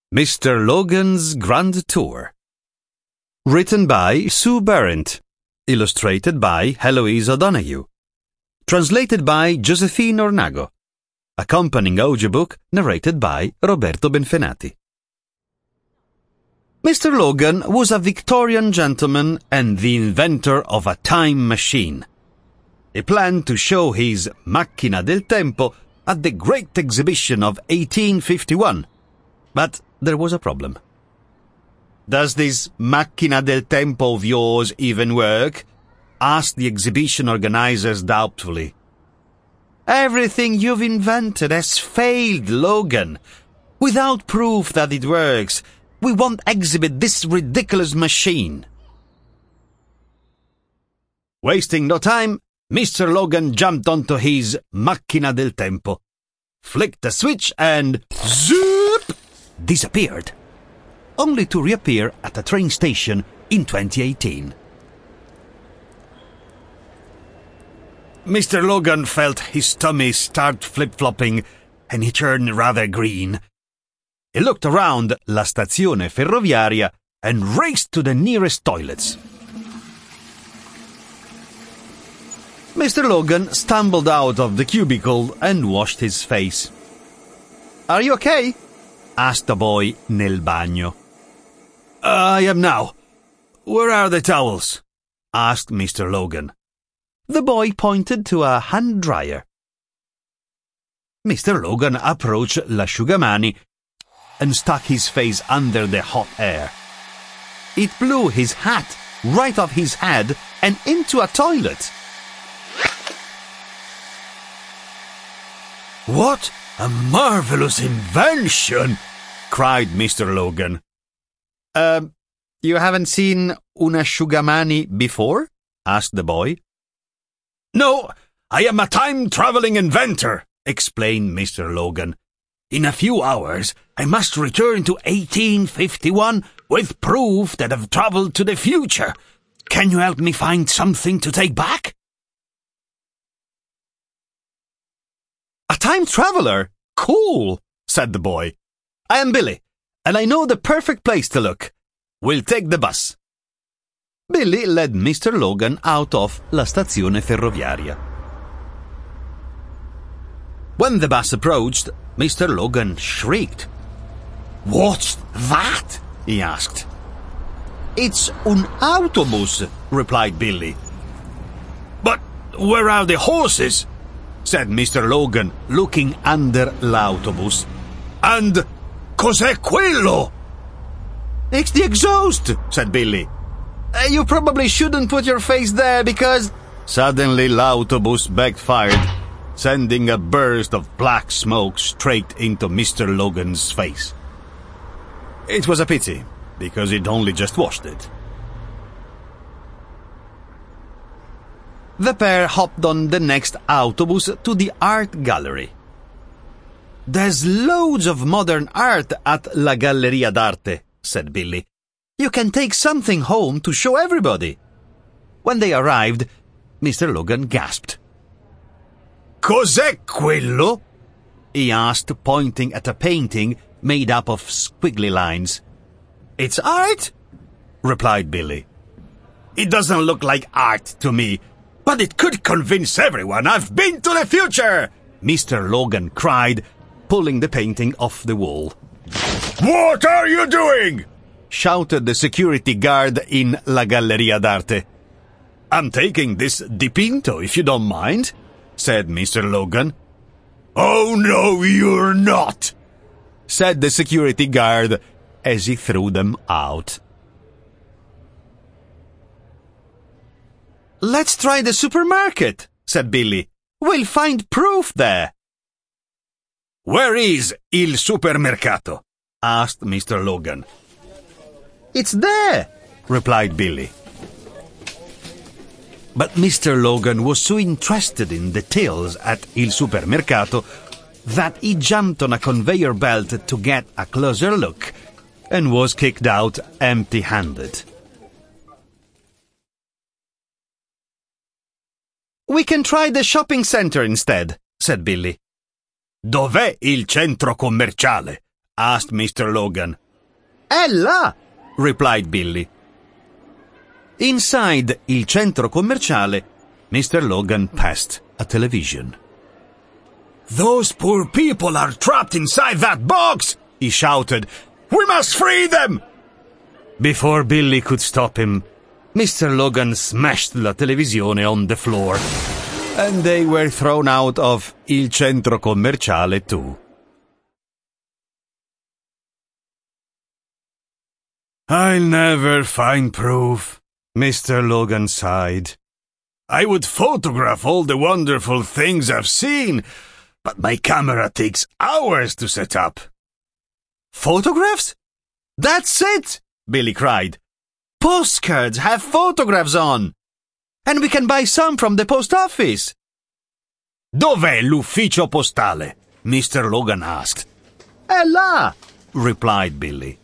Mr. Logan's Grand Tour. Written by Sue Berendt. Illustrated by Heloise O'Donoghue. Translated by Josephine Ornago. Accompanying audiobook narrated by Roberto Benfenati. Mr. Logan was a Victorian gentleman and the inventor of a time machine. He planned to show his Macchina del Tempo at the Great Exhibition of 1851. But there was a problem. "Does this Macchina del Tempo of yours even work?" asked the exhibition organizers doubtfully. "Everything you've invented has failed, Logan. Without proof that it works, we won't exhibit this ridiculous machine." Wasting no time, Mr. Logan jumped onto his Macchina del Tempo, flicked a switch and zoop! Disappeared, only to reappear at a train station in 2018. Mr. Logan felt his tummy start flip-flopping and he turned rather green. He looked around la stazione ferroviaria and raced to the nearest toilets. Mr. Logan stumbled out of the cubicle and washed his face. "Are you okay?" asked the boy nel bagno. "I am now. Where are the towels?" asked Mr. Logan. The boy pointed to a hand dryer. Mr. Logan approached l'asciugamani and stuck his face under the hot air. It blew his hat right off his head and into a toilet. "What a marvelous invention!" cried Mr. Logan. You haven't seen un asciugamani before?" asked the boy. "No, I am a time-traveling inventor," explained Mr. Logan. "In a few hours, I must return to 1851 with proof that I've traveled to the future. Can you help me find something to take back?" "A time traveler? Cool," said the boy. "I am Billy, and I know the perfect place to look. We'll take the bus." Billy led Mr. Logan out of la stazione ferroviaria. When the bus approached, Mr. Logan shrieked. "What's that?" he asked. "It's un autobus," replied Billy. "But where are the horses?" said Mr. Logan, looking under l'autobus. "And cos'è quello?" "It's the exhaust," said Billy. You probably shouldn't put your face there because..." Suddenly l'autobus backfired, sending a burst of black smoke straight into Mr. Logan's face. It was a pity, because he'd only just washed it. The pair hopped on the next autobus to the art gallery. "There's loads of modern art at La Galleria d'Arte," said Billy. "You can take something home to show everybody." When they arrived, Mr. Logan gasped. "Cos'è quello?" he asked, pointing at a painting made up of squiggly lines. "It's art," replied Billy. "It doesn't look like art to me, but it could convince everyone I've been to the future!" Mr. Logan cried, pulling the painting off the wall. "What are you doing?" shouted the security guard in La Galleria d'Arte. "I'm taking this dipinto, if you don't mind," said Mr. Logan. "Oh, no, you're not," said the security guard as he threw them out. "Let's try the supermarket," said Billy. "We'll find proof there." "Where is il supermercato?" asked Mr. Logan. "It's there," replied Billy. But Mr. Logan was so interested in details at il supermercato that he jumped on a conveyor belt to get a closer look and was kicked out empty-handed. "We can try the shopping center instead," said Billy. "Dov'è il centro commerciale?" asked Mr. Logan. È là, replied Billy. Inside il centro commerciale, Mr. Logan passed a television. Those poor people are trapped inside that box, he shouted. We must free them! Before Billy could stop him, Mr. Logan smashed la televisione on the floor, and they were thrown out of il centro commerciale too. I'll never find proof, Mr. Logan sighed. I would photograph all the wonderful things I've seen, but my camera takes hours to set up. Photographs? That's it, Billy cried. Postcards have photographs on. And we can buy some from the post office. Dov'è l'ufficio postale? Mr. Logan asked. È là, replied Billy.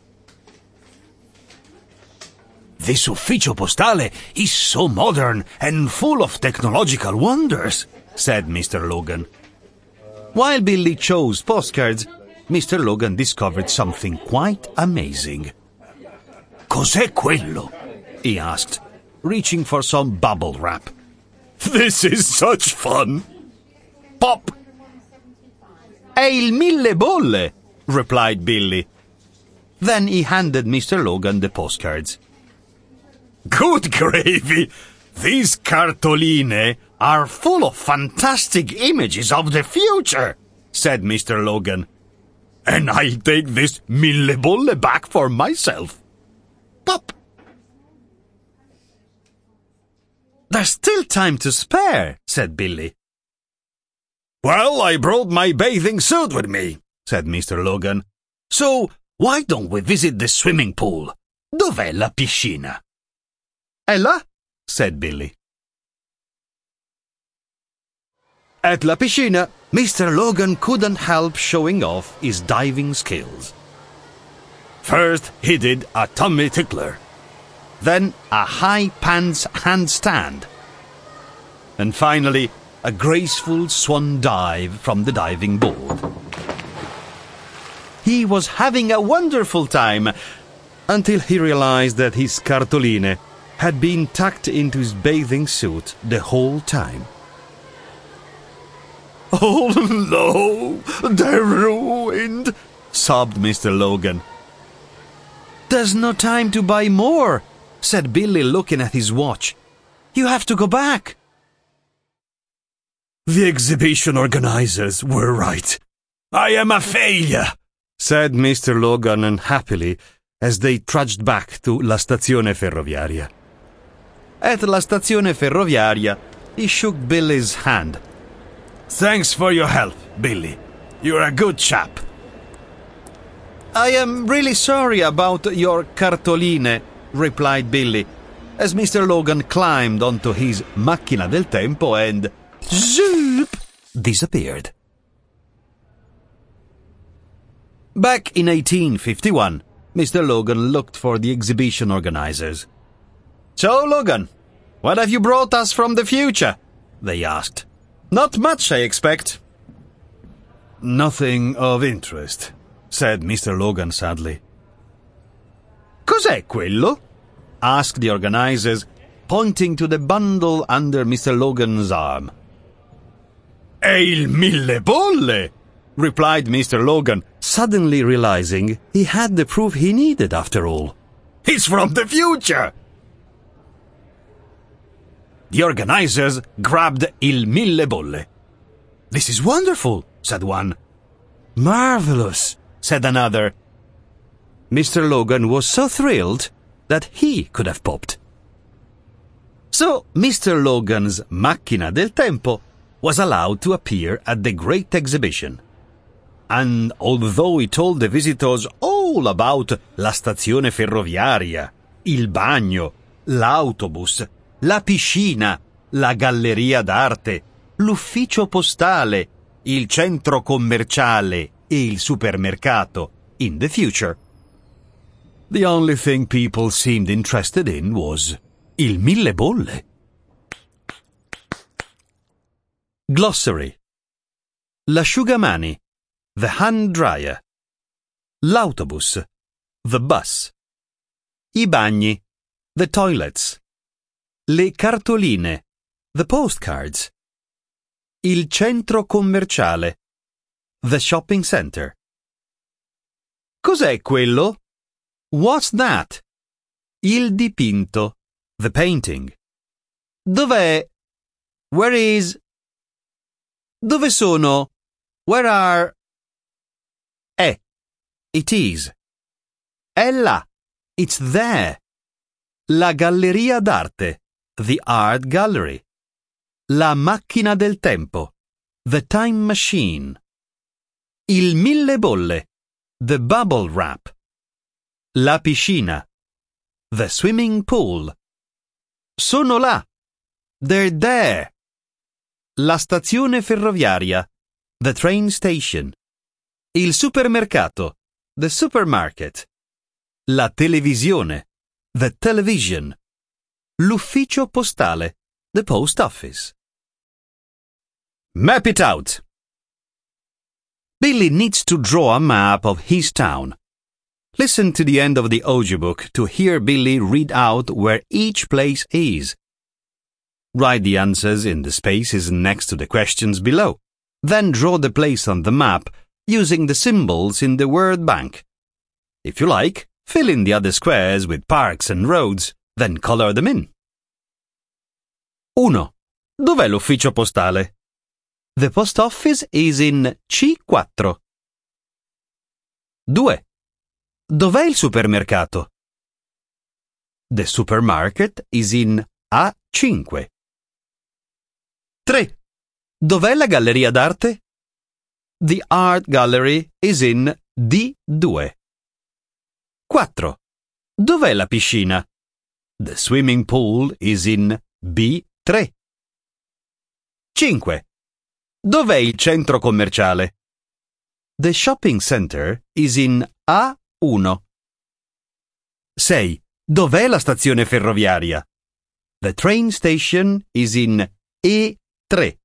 This ufficio postale is so modern and full of technological wonders, said Mr. Logan. While Billy chose postcards, Mr. Logan discovered something quite amazing. Cos'è quello? He asked, reaching for some bubble wrap. This is such fun! Pop! È il mille bolle, replied Billy. Then he handed Mr. Logan the postcards. Good gravy! These cartoline are full of fantastic images of the future, said Mr. Logan. And I'll take this mille bolle back for myself. Pop! There's still time to spare, said Billy. Well, I brought my bathing suit with me, said Mr. Logan. So, why don't we visit the swimming pool? Dov'è la piscina? È là, said Billy. At la piscina, Mr. Logan couldn't help showing off his diving skills. First, he did a tummy tickler. Then, a high pants handstand. And finally, a graceful swan dive from the diving board. He was having a wonderful time until he realized that his cartoline had been tucked into his bathing suit the whole time. Oh no, they're ruined, sobbed Mr. Logan. There's no time to buy more, said Billy, looking at his watch. You have to go back. The exhibition organizers were right. I am a failure, said Mr. Logan unhappily as they trudged back to la stazione ferroviaria. At la stazione ferroviaria, he shook Billy's hand. Thanks for your help, Billy. You're a good chap. I am really sorry about your cartoline, replied Billy, as Mr. Logan climbed onto his macchina del tempo and, zoop, disappeared. Back in 1851, Mr. Logan looked for the exhibition organizers. So, Logan, what have you brought us from the future? They asked. Not much, I expect. Nothing of interest, said Mr. Logan sadly. Cos'è quello? Asked the organizers, pointing to the bundle under Mr. Logan's arm. È il mille bolle, replied Mr. Logan, suddenly realizing he had the proof he needed after all. It's from the future! The organizers grabbed il mille bolle. This is wonderful, said one. Marvelous, said another. Mr. Logan was so thrilled that he could have popped. So Mr. Logan's macchina del tempo was allowed to appear at the great exhibition. And although he told the visitors all about la stazione ferroviaria, il bagno, l'autobus, la piscina, la galleria d'arte, l'ufficio postale, il centro commerciale e il supermercato in the future, the only thing people seemed interested in was il mille bolle. Glossary. L'asciugamani, the hand dryer. L'autobus, the bus. I bagni, the toilets. Le cartoline, the postcards. Il centro commerciale, the shopping center. Cos'è quello? What's that? Il dipinto, the painting. Dov'è? Where is? Dove sono? Where are? È. It is. È là. It's there. La galleria d'arte, the art gallery. La macchina del tempo, the time machine. Il mille bolle, the bubble wrap. La piscina, the swimming pool. Sono là. They're there. La stazione ferroviaria, the train station. Il supermercato, the supermarket. La televisione, the television. L'ufficio postale, the post office. Map it out. Billy needs to draw a map of his town. Listen to the end of the audiobook to hear Billy read out where each place is. Write the answers in the spaces next to the questions below. Then draw the place on the map using the symbols in the word bank. If you like, fill in the other squares with parks and roads, then color them in. 1. Dov'è l'ufficio postale? The post office is in C4. 2. Dov'è il supermercato? The supermarket is in A5. 3. Dov'è la galleria d'arte? The art gallery is in D2. 4. Dov'è la piscina? The swimming pool is in B3. 5. Dov'è il centro commerciale? The shopping center is in A1. 6. Dov'è la stazione ferroviaria? The train station is in E3.